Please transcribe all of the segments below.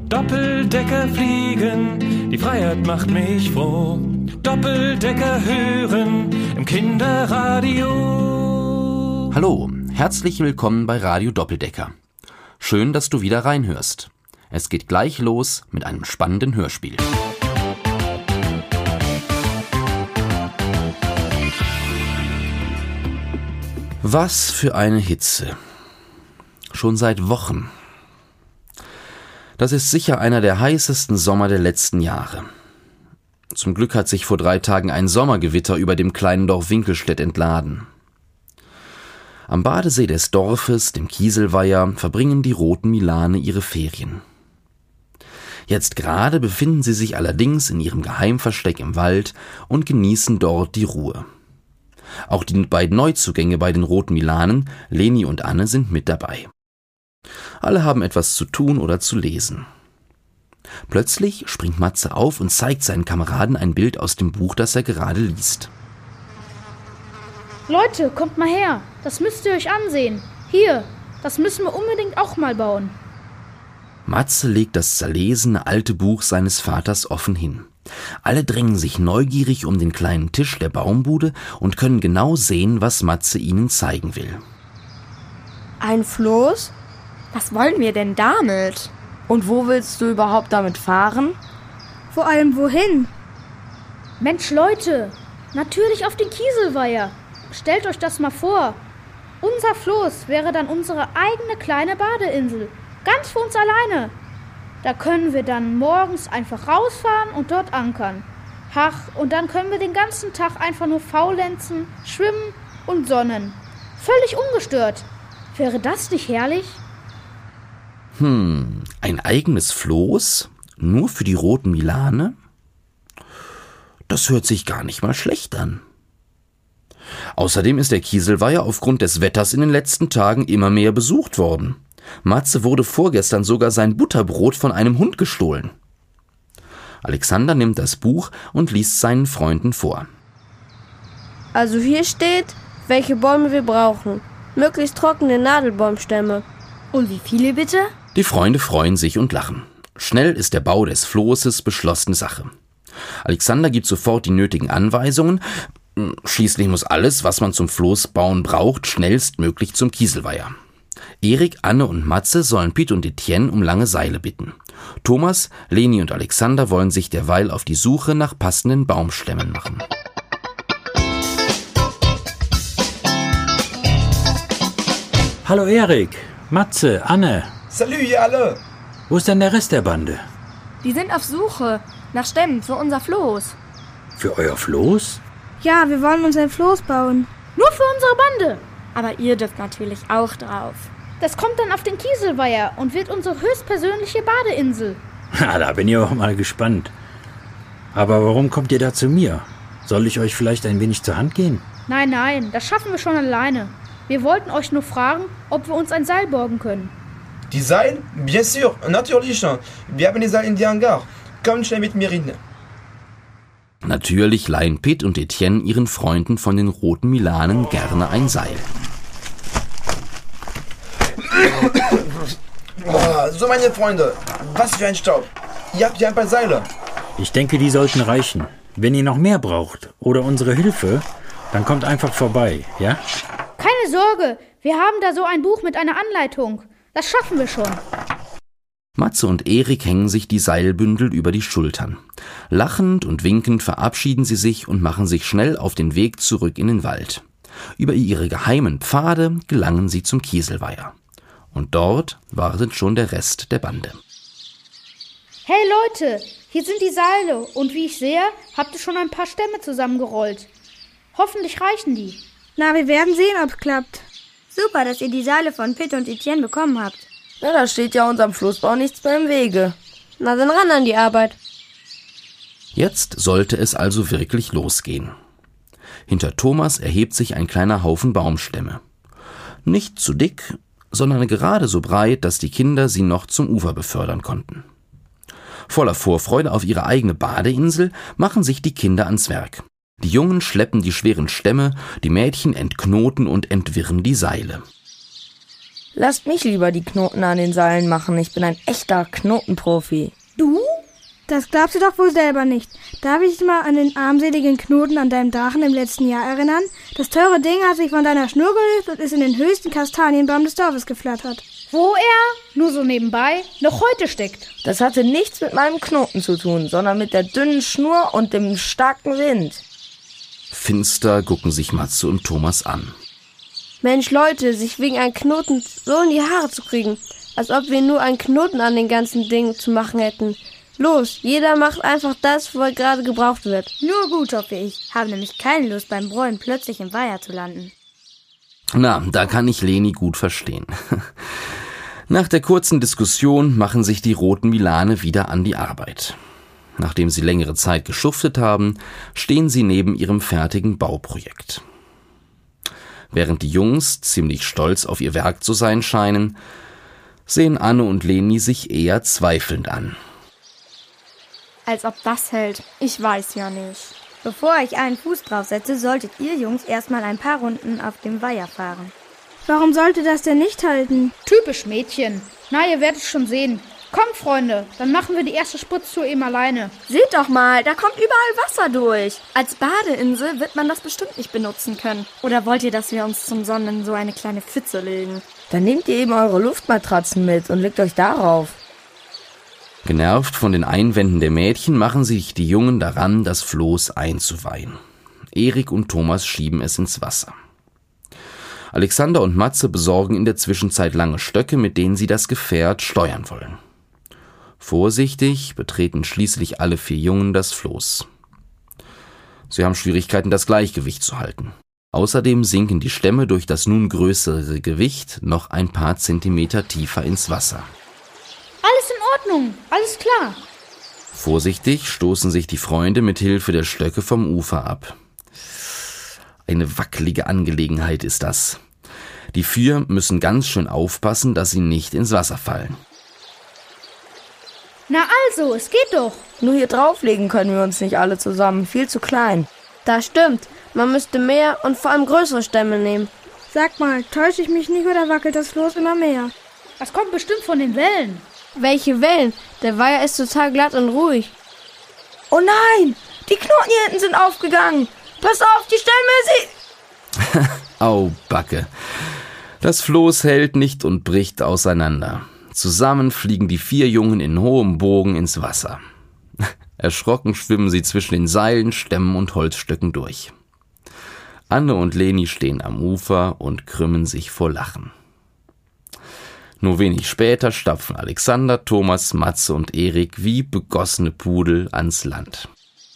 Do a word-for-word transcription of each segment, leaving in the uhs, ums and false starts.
Doppeldecker fliegen, die Freiheit macht mich froh. Doppeldecker hören im Kinderradio. Hallo, herzlich willkommen bei Radio Doppeldecker. Schön, dass du wieder reinhörst. Es geht gleich los mit einem spannenden Hörspiel. Was für eine Hitze. Schon seit Wochen. Das ist sicher einer der heißesten Sommer der letzten Jahre. Zum Glück hat sich vor drei Tagen ein Sommergewitter über dem kleinen Dorf Winkelstedt entladen. Am Badesee des Dorfes, dem Kieselweiher, verbringen die Roten Milane ihre Ferien. Jetzt gerade befinden sie sich allerdings in ihrem Geheimversteck im Wald und genießen dort die Ruhe. Auch die beiden Neuzugänge bei den Roten Milanen, Leni und Anne, sind mit dabei. Alle haben etwas zu tun oder zu lesen. Plötzlich springt Matze auf und zeigt seinen Kameraden ein Bild aus dem Buch, das er gerade liest. Leute, kommt mal her, das müsst ihr euch ansehen. Hier, das müssen wir unbedingt auch mal bauen. Matze legt das zerlesene alte Buch seines Vaters offen hin. Alle drängen sich neugierig um den kleinen Tisch der Baumbude und können genau sehen, was Matze ihnen zeigen will. Ein Floß? Was wollen wir denn damit? Und wo willst du überhaupt damit fahren? Vor allem wohin? Mensch, Leute, natürlich auf den Kieselweiher. Stellt euch das mal vor. Unser Floß wäre dann unsere eigene kleine Badeinsel. Ganz für uns alleine. Da können wir dann morgens einfach rausfahren und dort ankern. Ach, und dann können wir den ganzen Tag einfach nur faulenzen, schwimmen und sonnen. Völlig ungestört. Wäre das nicht herrlich? Hm, ein eigenes Floß? Nur für die Roten Milane? Das hört sich gar nicht mal schlecht an. Außerdem ist der Kieselweiher aufgrund des Wetters in den letzten Tagen immer mehr besucht worden. Matze wurde vorgestern sogar sein Butterbrot von einem Hund gestohlen. Alexander nimmt das Buch und liest seinen Freunden vor. Also hier steht, welche Bäume wir brauchen. Möglichst trockene Nadelbaumstämme. Und wie viele bitte? Die Freunde freuen sich und lachen. Schnell ist der Bau des Floßes beschlossene Sache. Alexander gibt sofort die nötigen Anweisungen. Schließlich muss alles, was man zum Floßbauen braucht, schnellstmöglich zum Kieselweiher. Erik, Anne und Matze sollen Piet und Etienne um lange Seile bitten. Thomas, Leni und Alexander wollen sich derweil auf die Suche nach passenden Baumstämmen machen. Hallo Erik, Matze, Anne. Salut ihr alle. Wo ist denn der Rest der Bande? Die sind auf Suche nach Stämmen für unser Floß. Für euer Floß? Ja, wir wollen uns ein Floß bauen. Nur für unsere Bande. Aber ihr dürft natürlich auch drauf. Das kommt dann auf den Kieselweiher und wird unsere höchstpersönliche Badeinsel. Ha, da bin ich auch mal gespannt. Aber warum kommt ihr da zu mir? Soll ich euch vielleicht ein wenig zur Hand gehen? Nein, nein, das schaffen wir schon alleine. Wir wollten euch nur fragen, ob wir uns ein Seil borgen können. Die Seil? Bien sûr, natürlich. Wir haben die Seil in die Hangar. Kommt schnell mit mir rein. Natürlich leihen Piet und Etienne ihren Freunden von den Roten Milanen gerne ein Seil. So, meine Freunde, was für ein Staub. Ihr habt hier ein paar Seile. Ich denke, die sollten reichen. Wenn ihr noch mehr braucht oder unsere Hilfe, dann kommt einfach vorbei, ja? Keine Sorge, wir haben da so ein Buch mit einer Anleitung. Das schaffen wir schon. Matze und Erik hängen sich die Seilbündel über die Schultern. Lachend und winkend verabschieden sie sich und machen sich schnell auf den Weg zurück in den Wald. Über ihre geheimen Pfade gelangen sie zum Kieselweiher. Und dort wartet schon der Rest der Bande. Hey Leute, hier sind die Seile und wie ich sehe, habt ihr schon ein paar Stämme zusammengerollt. Hoffentlich reichen die. Na, wir werden sehen, ob's klappt. Super, dass ihr die Seile von Piet und Etienne bekommen habt. Na, da steht ja unserem Floßbau nichts mehr im Wege. Na, dann ran an die Arbeit. Jetzt sollte es also wirklich losgehen. Hinter Thomas erhebt sich ein kleiner Haufen Baumstämme. Nicht zu dick, sondern gerade so breit, dass die Kinder sie noch zum Ufer befördern konnten. Voller Vorfreude auf ihre eigene Badeinsel machen sich die Kinder ans Werk. Die Jungen schleppen die schweren Stämme, die Mädchen entknoten und entwirren die Seile. Lasst mich lieber die Knoten an den Seilen machen. Ich bin ein echter Knotenprofi. Du? Das glaubst du doch wohl selber nicht. Darf ich dich mal an den armseligen Knoten an deinem Drachen im letzten Jahr erinnern? Das teure Ding hat sich von deiner Schnur gelöst und ist in den höchsten Kastanienbaum des Dorfes geflattert. Wo er, nur so nebenbei, noch heute steckt. Das hatte nichts mit meinem Knoten zu tun, sondern mit der dünnen Schnur und dem starken Wind. Finster gucken sich Matze und Thomas an. Mensch, Leute, sich wegen einem Knoten so in die Haare zu kriegen, als ob wir nur einen Knoten an den ganzen Ding zu machen hätten. Los, jeder macht einfach das, wo er gerade gebraucht wird. Nur gut, hoffe ich. Habe nämlich keine Lust, beim Bräuen plötzlich im Weiher zu landen. Na, da kann ich Leni gut verstehen. Nach der kurzen Diskussion machen sich die roten Milane wieder an die Arbeit. Nachdem sie längere Zeit geschuftet haben, stehen sie neben ihrem fertigen Bauprojekt. Während die Jungs ziemlich stolz auf ihr Werk zu sein scheinen, sehen Anne und Leni sich eher zweifelnd an. Als ob das hält. Ich weiß ja nicht. Bevor ich einen Fuß draufsetze, solltet ihr Jungs erstmal ein paar Runden auf dem Weiher fahren. Warum sollte das denn nicht halten? Typisch Mädchen. Na, ihr werdet schon sehen. Kommt, Freunde, dann machen wir die erste Spritztour eben alleine. Seht doch mal, da kommt überall Wasser durch. Als Badeinsel wird man das bestimmt nicht benutzen können. Oder wollt ihr, dass wir uns zum Sonnen in so eine kleine Pfütze legen? Dann nehmt ihr eben eure Luftmatratzen mit und legt euch darauf. Genervt von den Einwänden der Mädchen machen sich die Jungen daran, das Floß einzuweihen. Erik und Thomas schieben es ins Wasser. Alexander und Matze besorgen in der Zwischenzeit lange Stöcke, mit denen sie das Gefährt steuern wollen. Vorsichtig betreten schließlich alle vier Jungen das Floß. Sie haben Schwierigkeiten, das Gleichgewicht zu halten. Außerdem sinken die Stämme durch das nun größere Gewicht noch ein paar Zentimeter tiefer ins Wasser. Alles in Ordnung, alles klar. Vorsichtig stoßen sich die Freunde mit Hilfe der Stöcke vom Ufer ab. Eine wackelige Angelegenheit ist das. Die vier müssen ganz schön aufpassen, dass sie nicht ins Wasser fallen. Na also, es geht doch. Nur hier drauflegen können wir uns nicht alle zusammen. Viel zu klein. Das stimmt. Man müsste mehr und vor allem größere Stämme nehmen. Sag mal, täusche ich mich nicht oder wackelt das Floß immer mehr? Das kommt bestimmt von den Wellen. Welche Wellen? Der Weiher ist total glatt und ruhig. Oh nein! Die Knoten hier hinten sind aufgegangen! Pass auf, die Stämme, sie... Au, Backe. Das Floß hält nicht und bricht auseinander. Zusammen fliegen die vier Jungen in hohem Bogen ins Wasser. Erschrocken schwimmen sie zwischen den Seilen, Stämmen und Holzstöcken durch. Anne und Leni stehen am Ufer und krümmen sich vor Lachen. Nur wenig später stapfen Alexander, Thomas, Matze und Erik wie begossene Pudel ans Land.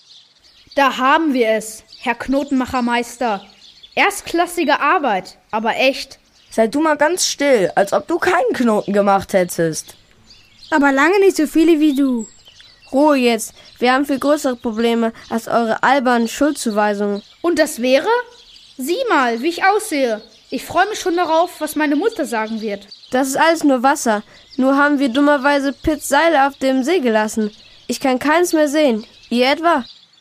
Da haben wir es, Herr Knotenmachermeister. Erstklassige Arbeit, aber echt. Sei du mal ganz still, als ob du keinen Knoten gemacht hättest. Aber lange nicht so viele wie du. Ruhe jetzt, wir haben viel größere Probleme als eure albernen Schuldzuweisungen. Und das wäre? Sieh mal, wie ich aussehe. Ich freue mich schon darauf, was meine Mutter sagen wird. Das ist alles nur Wasser. Nur haben wir dummerweise Pitts Seile auf dem See gelassen. Ich kann keins mehr sehen. Ihr etwa?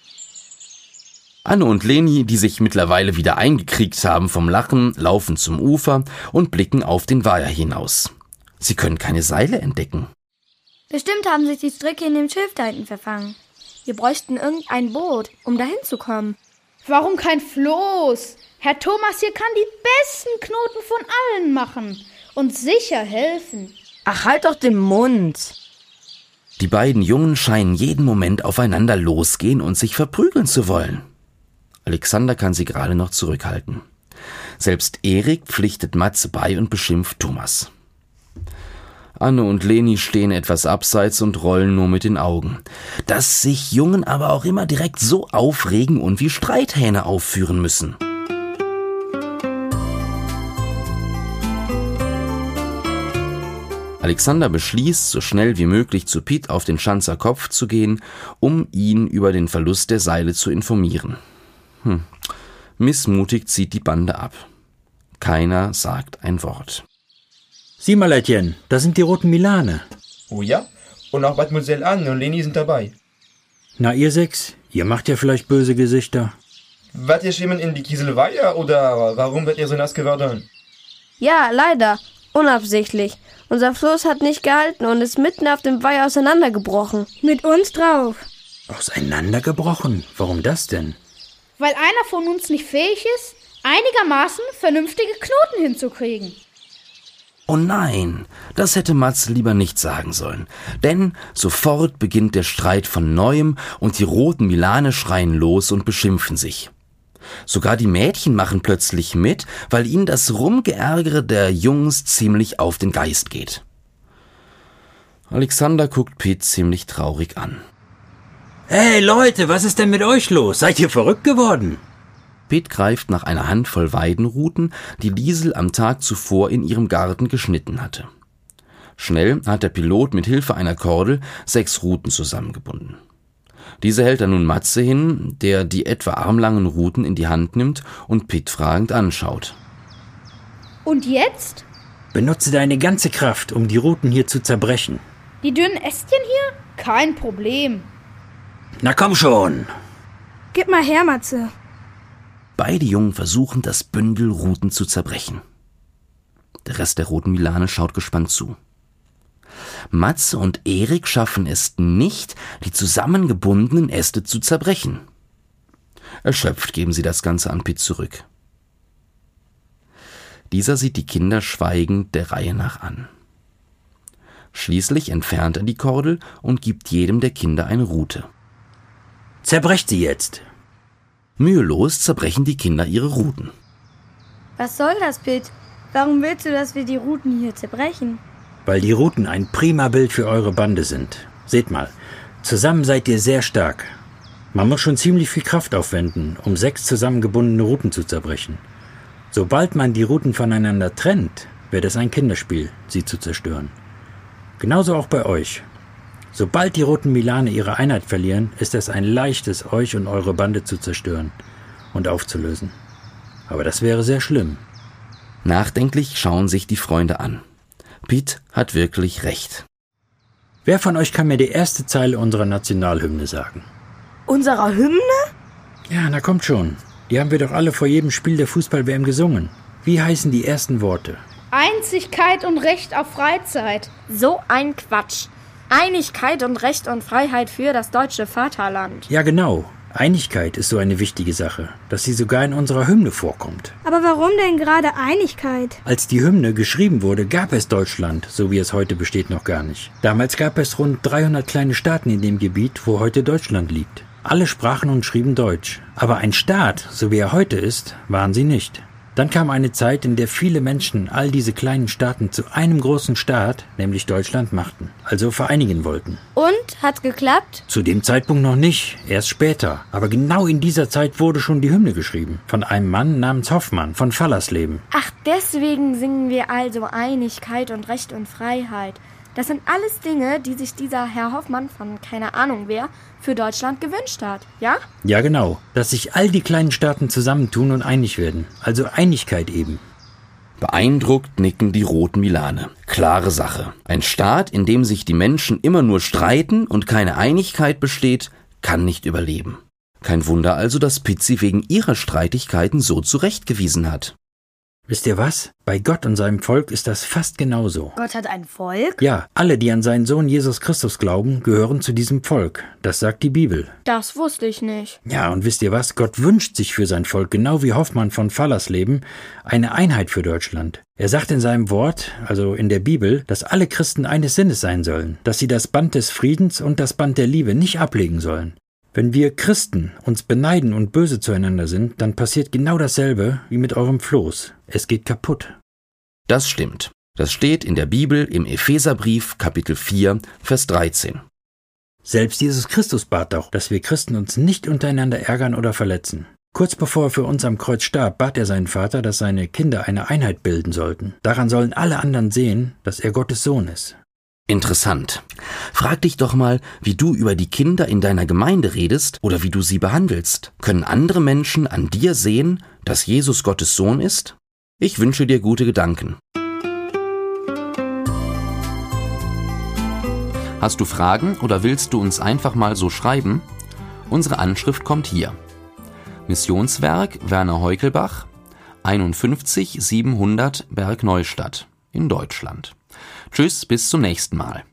Anne und Leni, die sich mittlerweile wieder eingekriegt haben vom Lachen, laufen zum Ufer und blicken auf den Weiher hinaus. Sie können keine Seile entdecken. Bestimmt haben sich die Stricke in dem Schiff da hinten verfangen. Wir bräuchten irgendein Boot, um dahin zu kommen. Warum kein Floß? Herr Thomas hier kann die besten Knoten von allen machen und sicher helfen. Ach, halt doch den Mund. Die beiden Jungen scheinen jeden Moment aufeinander losgehen und sich verprügeln zu wollen. Alexander kann sie gerade noch zurückhalten. Selbst Erik pflichtet Matze bei und beschimpft Thomas. Anne und Leni stehen etwas abseits und rollen nur mit den Augen. Dass sich Jungen aber auch immer direkt so aufregen und wie Streithähne aufführen müssen. Alexander beschließt, so schnell wie möglich zu Piet auf den Schanzer Kopf zu gehen, um ihn über den Verlust der Seile zu informieren. Hm. Missmutig zieht die Bande ab. Keiner sagt ein Wort. Sieh mal, Etienne, da sind die roten Milane. Oh ja? Und auch Mademoiselle Anne und Leni sind dabei. Na, ihr sechs, ihr macht ja vielleicht böse Gesichter. Wart ihr schwimmen in die Kieselweiher oder warum wird ihr so nass geworden? Ja, leider. Unabsichtlich. Unser Floß hat nicht gehalten und ist mitten auf dem Weiher auseinandergebrochen. Mit uns drauf. Auseinandergebrochen? Warum das denn? Weil einer von uns nicht fähig ist, einigermaßen vernünftige Knoten hinzukriegen. Oh nein, das hätte Matze lieber nicht sagen sollen. Denn sofort beginnt der Streit von Neuem und die roten Milane schreien los und beschimpfen sich. Sogar die Mädchen machen plötzlich mit, weil ihnen das Rumgeärgere der Jungs ziemlich auf den Geist geht. Alexander guckt Pitt ziemlich traurig an. Hey Leute, was ist denn mit euch los? Seid ihr verrückt geworden? Pitt greift nach einer Handvoll Weidenruten, die Liesel am Tag zuvor in ihrem Garten geschnitten hatte. Schnell hat der Pilot mit Hilfe einer Kordel sechs Ruten zusammengebunden. Diese hält er nun Matze hin, der die etwa armlangen Ruten in die Hand nimmt und Pitt fragend anschaut. Und jetzt? Benutze deine ganze Kraft, um die Ruten hier zu zerbrechen. Die dünnen Ästchen hier? Kein Problem. Na komm schon! Gib mal her, Matze. Beide Jungen versuchen, das Bündel Ruten zu zerbrechen. Der Rest der roten Milane schaut gespannt zu. Matze und Erik schaffen es nicht, die zusammengebundenen Äste zu zerbrechen. Erschöpft geben sie das Ganze an Pitt zurück. Dieser sieht die Kinder schweigend der Reihe nach an. Schließlich entfernt er die Kordel und gibt jedem der Kinder eine Rute. Zerbrecht sie jetzt! Mühelos zerbrechen die Kinder ihre Ruten. Was soll das, Pitt? Warum willst du, dass wir die Ruten hier zerbrechen? Weil die Ruten ein prima Bild für eure Bande sind. Seht mal, zusammen seid ihr sehr stark. Man muss schon ziemlich viel Kraft aufwenden, um sechs zusammengebundene Ruten zu zerbrechen. Sobald man die Ruten voneinander trennt, wird es ein Kinderspiel, sie zu zerstören. Genauso auch bei euch. Sobald die roten Milane ihre Einheit verlieren, ist es ein leichtes, euch und eure Bande zu zerstören und aufzulösen. Aber das wäre sehr schlimm. Nachdenklich schauen sich die Freunde an. Pitt hat wirklich recht. Wer von euch kann mir die erste Zeile unserer Nationalhymne sagen? Unserer Hymne? Ja, na kommt schon. Die haben wir doch alle vor jedem Spiel der Fußball-W M gesungen. Wie heißen die ersten Worte? Einzigkeit und Recht auf Freizeit. So ein Quatsch. Einigkeit und Recht und Freiheit für das deutsche Vaterland. Ja, genau. Einigkeit ist so eine wichtige Sache, dass sie sogar in unserer Hymne vorkommt. Aber warum denn gerade Einigkeit? Als die Hymne geschrieben wurde, gab es Deutschland, so wie es heute besteht, noch gar nicht. Damals gab es rund dreihundert kleine Staaten in dem Gebiet, wo heute Deutschland liegt. Alle sprachen und schrieben Deutsch. Aber ein Staat, so wie er heute ist, waren sie nicht. Dann kam eine Zeit, in der viele Menschen all diese kleinen Staaten zu einem großen Staat, nämlich Deutschland, machten, also vereinigen wollten. Und? Hat geklappt? Zu dem Zeitpunkt noch nicht, erst später. Aber genau in dieser Zeit wurde schon die Hymne geschrieben. Von einem Mann namens Hoffmann von Fallersleben. Ach, deswegen singen wir also Einigkeit und Recht und Freiheit. Das sind alles Dinge, die sich dieser Herr Hoffmann von keine Ahnung wer für Deutschland gewünscht hat, ja? Ja, genau. Dass sich all die kleinen Staaten zusammentun und einig werden. Also Einigkeit eben. Beeindruckt nicken die roten Milane. Klare Sache. Ein Staat, in dem sich die Menschen immer nur streiten und keine Einigkeit besteht, kann nicht überleben. Kein Wunder also, dass Pitt sie wegen ihrer Streitigkeiten so zurechtgewiesen hat. Wisst ihr was? Bei Gott und seinem Volk ist das fast genauso. Gott hat ein Volk? Ja, alle, die an seinen Sohn Jesus Christus glauben, gehören zu diesem Volk. Das sagt die Bibel. Das wusste ich nicht. Ja, und wisst ihr was? Gott wünscht sich für sein Volk, genau wie Hoffmann von Fallersleben, eine Einheit für Deutschland. Er sagt in seinem Wort, also in der Bibel, dass alle Christen eines Sinnes sein sollen, dass sie das Band des Friedens und das Band der Liebe nicht ablegen sollen. Wenn wir Christen uns beneiden und böse zueinander sind, dann passiert genau dasselbe wie mit eurem Floß. Es geht kaputt. Das stimmt. Das steht in der Bibel im Epheserbrief Kapitel vier, Vers dreizehn. Selbst Jesus Christus bat doch, dass wir Christen uns nicht untereinander ärgern oder verletzen. Kurz bevor er für uns am Kreuz starb, bat er seinen Vater, dass seine Kinder eine Einheit bilden sollten. Daran sollen alle anderen sehen, dass er Gottes Sohn ist. Interessant. Frag dich doch mal, wie du über die Kinder in deiner Gemeinde redest oder wie du sie behandelst. Können andere Menschen an dir sehen, dass Jesus Gottes Sohn ist? Ich wünsche dir gute Gedanken. Hast du Fragen oder willst du uns einfach mal so schreiben? Unsere Anschrift kommt hier. Missionswerk Werner Heukelbach, einundfünfzig siebenhundert Bergneustadt in Deutschland. Tschüss, bis zum nächsten Mal.